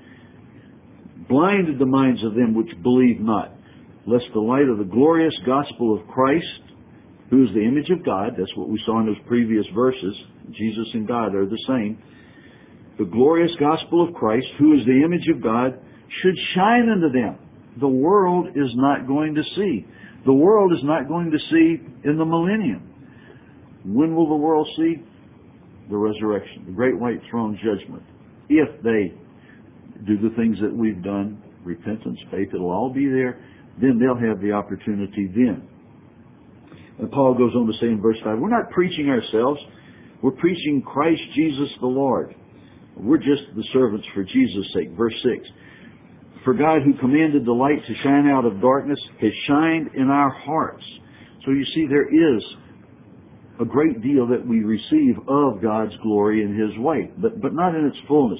Blinded the minds of them which believe not, lest the light of the glorious gospel of Christ, who is the image of God, that's what we saw in those previous verses, Jesus and God are the same, the glorious gospel of Christ, who is the image of God, should shine unto them. The world is not going to see. The world is not going to see in the millennium. When will the world see? The resurrection, the great white throne judgment. If they do the things that we've done, repentance, faith, it'll all be there, then they'll have the opportunity then. And Paul goes on to say in verse 5, we're not preaching ourselves, we're preaching Christ Jesus the Lord. We're just the servants for Jesus' sake. Verse 6. For God who commanded the light to shine out of darkness has shined in our hearts. So you see, there is a great deal that we receive of God's glory in His way, but not in its fullness.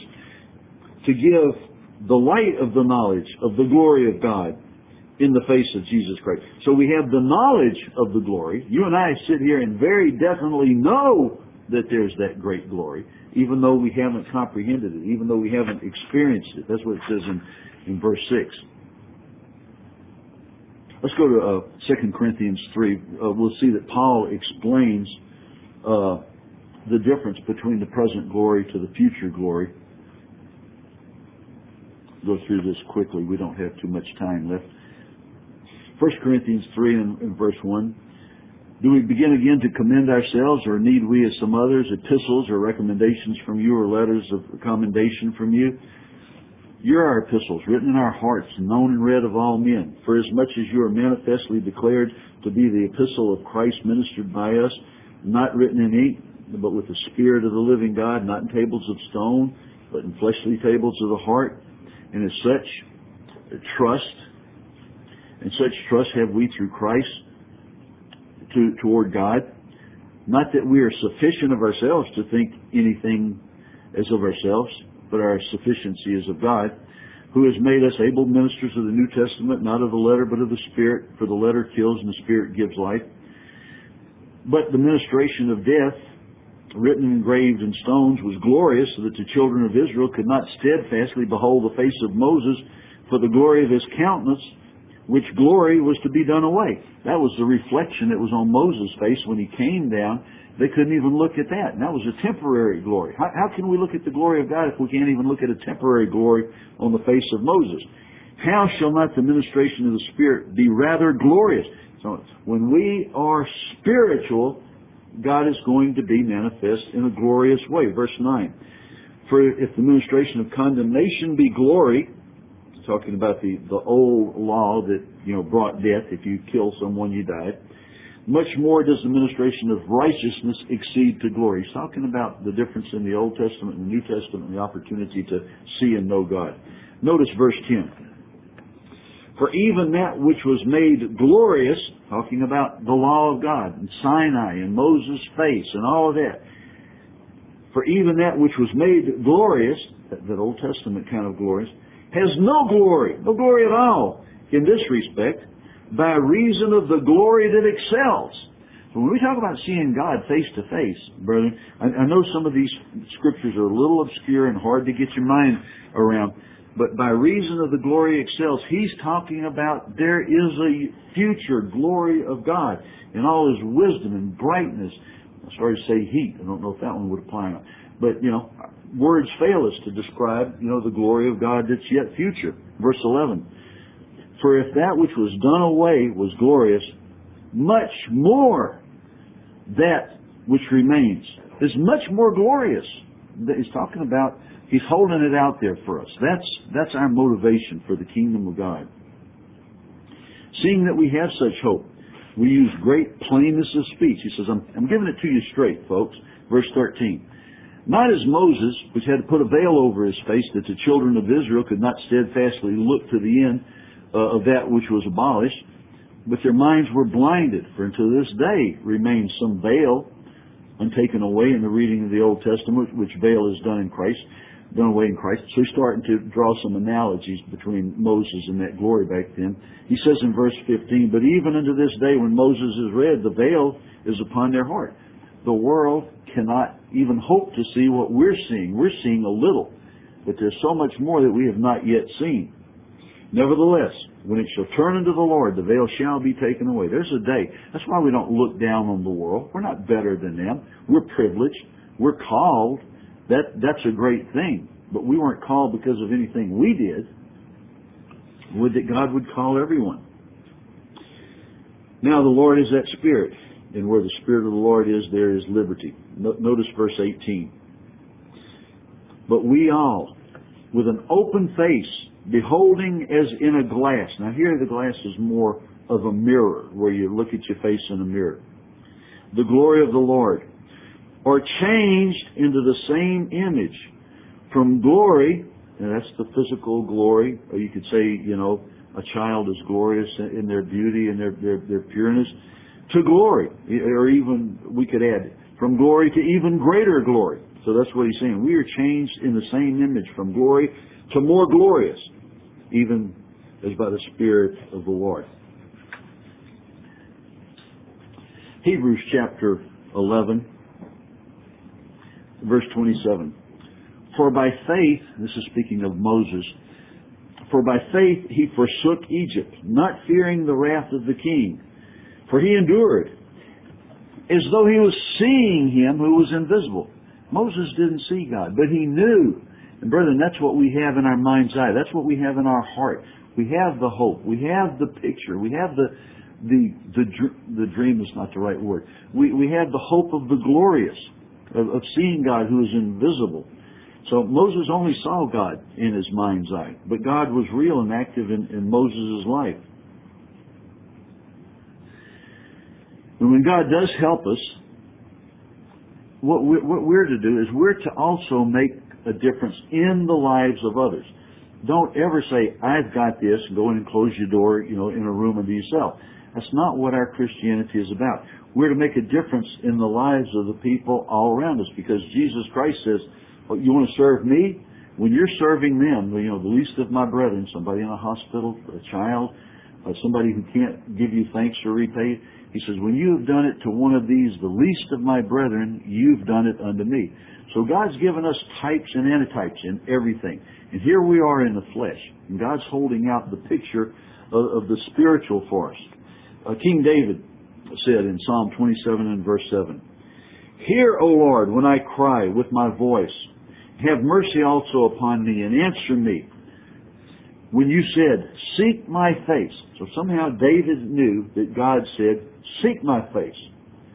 To give the light of the knowledge of the glory of God in the face of Jesus Christ. So we have the knowledge of the glory. You and I sit here and very definitely know that there's that great glory, even though we haven't comprehended it, even though we haven't experienced it. That's what it says in verse 6. Let's go to 2 Corinthians 3. We'll see that Paul explains the difference between the present glory to the future glory. Go through this quickly. We don't have too much time left. 1 Corinthians 3 and verse 1. Do we begin again to commend ourselves, or need we, as some others, epistles or recommendations from you, or letters of commendation from you? You're our epistles, written in our hearts, known and read of all men. For as much as you are manifestly declared to be the epistle of Christ ministered by us, not written in ink, but with the Spirit of the living God, not in tables of stone, but in fleshly tables of the heart. And as such trust have we through Christ toward God. Not that we are sufficient of ourselves to think anything as of ourselves, but our sufficiency is of God, who has made us able ministers of the New Testament, not of the letter, but of the Spirit. For the letter kills and the Spirit gives life. But the ministration of death, written and engraved in stones, was glorious, so that the children of Israel could not steadfastly behold the face of Moses for the glory of his countenance, which glory was to be done away. That was the reflection that was on Moses' face when he came down. They couldn't even look at that. And that was a temporary glory. How can we look at the glory of God if we can't even look at a temporary glory on the face of Moses? How shall not the ministration of the Spirit be rather glorious? So when we are spiritual, God is going to be manifest in a glorious way. Verse 9. For if the ministration of condemnation be glory, talking about the old law that, brought death. If you kill someone, you died. Much more does the ministration of righteousness exceed to glory. He's talking about the difference in the Old Testament and the New Testament and the opportunity to see and know God. Notice verse 10. For even that which was made glorious, talking about the law of God and Sinai and Moses' face and all of that. For even that which was made glorious, that Old Testament kind of glorious, has no glory at all in this respect, by reason of the glory that excels. So when we talk about seeing God face to face, brethren, I know some of these scriptures are a little obscure and hard to get your mind around, but by reason of the glory excels, he's talking about there is a future glory of God in all his wisdom and brightness. I'm sorry to say heat. I don't know if that one would apply or not. But, words fail us to describe, the glory of God that's yet future. Verse 11. For if that which was done away was glorious, much more that which remains is much more glorious. He's talking about, he's holding it out there for us. That's our motivation for the kingdom of God. Seeing that we have such hope, we use great plainness of speech. He says, I'm giving it to you straight, folks. Verse 13. Not as Moses, which had to put a veil over his face that the children of Israel could not steadfastly look to the end of that which was abolished, but their minds were blinded. For until this day remains some veil untaken away in the reading of the Old Testament, which veil is done away in Christ. So he's starting to draw some analogies between Moses and that glory back then. He says in verse 15, but even unto this day when Moses is read, the veil is upon their heart. The world cannot even hope to see what we're seeing. We're seeing a little, but there's so much more that we have not yet seen. Nevertheless, when it shall turn unto the Lord, the veil shall be taken away. There's a day. That's why we don't look down on the world. We're not better than them. We're privileged. We're called. That's a great thing. But we weren't called because of anything we did. Would that God would call everyone. Now the Lord is that Spirit, and where the Spirit of the Lord is, there is liberty. Notice verse 18. But we all, with an open face, beholding as in a glass. Now here the glass is more of a mirror, where you look at your face in a mirror. The glory of the Lord, are changed into the same image from glory, and that's the physical glory, or you could say, a child is glorious in their beauty and their pureness, to glory, or even we could add from glory to even greater glory. So that's what he's saying. We are changed in the same image from glory to more glorious, even as by the Spirit of the Lord. Hebrews chapter 11, verse 27. For by faith, this is speaking of Moses, for by faith he forsook Egypt, not fearing the wrath of the king. For he endured, as though he was seeing him who was invisible. Moses didn't see God, but he knew. And brethren, that's what we have in our mind's eye. That's what we have in our heart. We have the hope. We have the picture. We have the dream is not the right word. We have the hope of the glorious, of seeing God who is invisible. So Moses only saw God in his mind's eye, but God was real and active in Moses' life. And when God does help us, what we're to do is we're to also make a difference in the lives of others. Don't ever say, I've got this, and go in and close your door, in a room and to yourself. That's not what our Christianity is about. We're to make a difference in the lives of the people all around us, because Jesus Christ says, you want to serve me? When you're serving them, the least of my brethren, somebody in a hospital, a child, somebody who can't give you thanks or repay, he says, when you have done it to one of these, the least of my brethren, you've done it unto me. So God's given us types and antitypes in everything. And here we are in the flesh. And God's holding out the picture of the spiritual for us. King David said in Psalm 27 and verse 7, Hear, O Lord, when I cry with my voice. Have mercy also upon me and answer me. When you said, Seek my face. So somehow David knew that God said, Seek my face.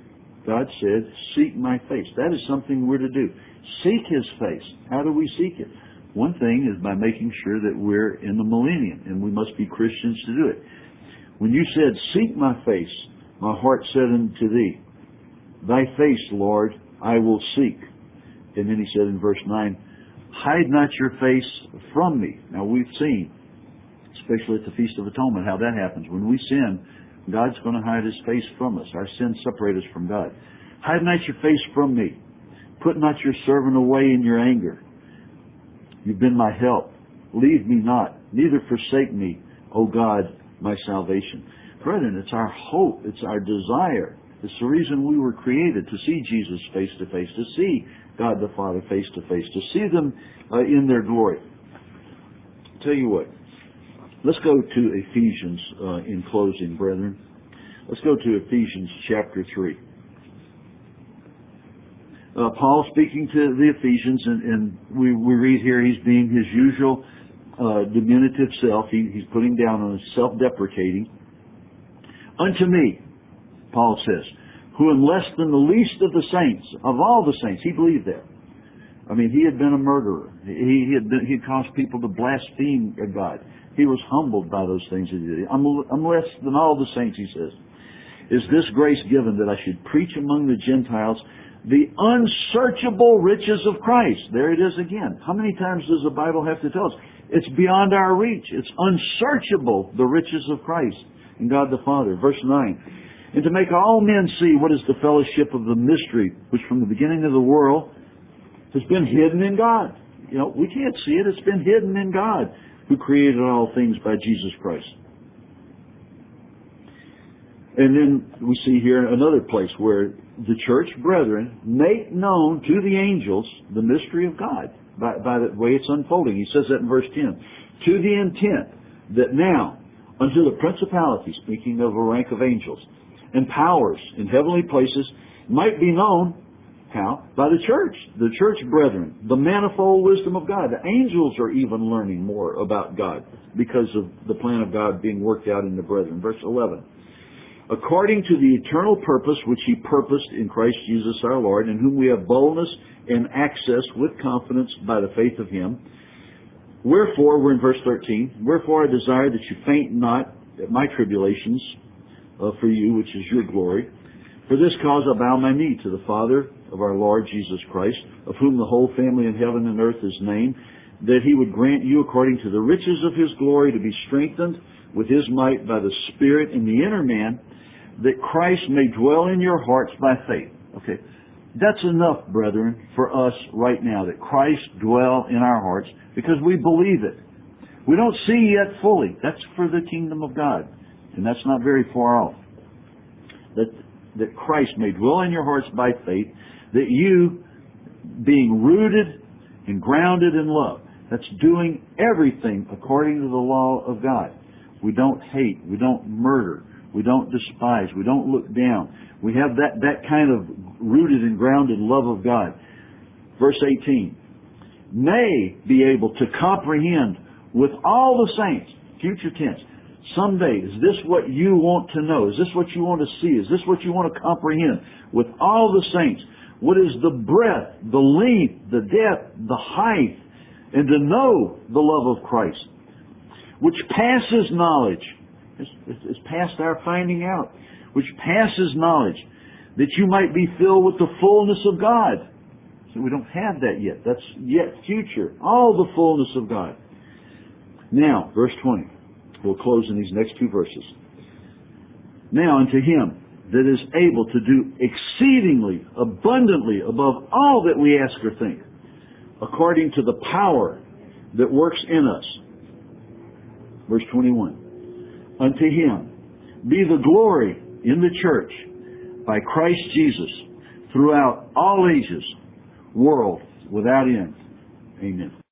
God said, seek my face. That is something we're to do. Seek His face. How do we seek it? One thing is by making sure that we're in the millennium, and we must be Christians to do it. When you said, seek my face, my heart said unto thee, thy face, Lord, I will seek. And then He said in verse 9, hide not your face from me. Now we've seen, especially at the Feast of Atonement, how that happens. When we sin, God's going to hide His face from us. Our sins separate us from God. Hide not your face from me. Put not your servant away in your anger. You've been my help. Leave me not, neither forsake me, O God, my salvation. Brethren, it's our hope. It's our desire. It's the reason we were created, to see Jesus face to face, to see God the Father face to face, to see them in their glory. I'll tell you what. Let's go to Ephesians in closing, brethren. Let's go to Ephesians chapter 3. Paul speaking to the Ephesians, and we read here he's being his usual diminutive self. He's putting down on his self-deprecating. Unto me, Paul says, who am less than the least of the saints, of all the saints. He believed that. I mean, he had been a murderer. He'd caused people to blaspheme God. He was humbled by those things that he did. I'm less than all the saints, he says. Is this grace given that I should preach among the Gentiles the unsearchable riches of Christ? There it is again. How many times does the Bible have to tell us? It's beyond our reach. It's unsearchable, the riches of Christ in God the Father. Verse 9. And to make all men see what is the fellowship of the mystery, which from the beginning of the world has been hidden in God. You know, we can't see it. It's been hidden in God, who created all things by Jesus Christ. And then we see here another place where the church brethren make known to the angels the mystery of God by the way it's unfolding. He says that in verse 10. To the intent that now unto the principalities, speaking of a rank of angels, and powers in heavenly places might be known, how? By the church brethren, the manifold wisdom of God. The angels are even learning more about God because of the plan of God being worked out in the brethren. Verse 11. According to the eternal purpose which He purposed in Christ Jesus our Lord, in whom we have boldness and access with confidence by the faith of Him. Wherefore, we're in verse 13, wherefore I desire that you faint not at my tribulations for you, which is your glory. For this cause I bow my knee to the Father of our Lord Jesus Christ, of whom the whole family in heaven and earth is named, that He would grant you according to the riches of His glory to be strengthened with His might by the Spirit in the inner man, that Christ may dwell in your hearts by faith. Okay, that's enough, brethren, for us right now, that Christ dwell in our hearts, because we believe it. We don't see yet fully. That's for the kingdom of God. And that's not very far off. That Christ may dwell in your hearts by faith, that you, being rooted and grounded in love, that's doing everything according to the law of God. We don't hate, we don't murder, we don't despise, we don't look down. We have that kind of rooted and grounded love of God. Verse 18. May be able to comprehend with all the saints, future tense, someday, is this what you want to know? Is this what you want to see? Is this what you want to comprehend? With all the saints, what is the breadth, the length, the depth, the height, and to know the love of Christ, which passes knowledge. It's past our finding out. Which passes knowledge, that you might be filled with the fullness of God. So we don't have that yet. That's yet future. All the fullness of God. Now, verse 20. We'll close in these next two verses. Now unto Him that is able to do exceedingly abundantly above all that we ask or think, according to the power that works in us. Verse 21. Unto Him be the glory in the church by Christ Jesus throughout all ages, world without end. Amen.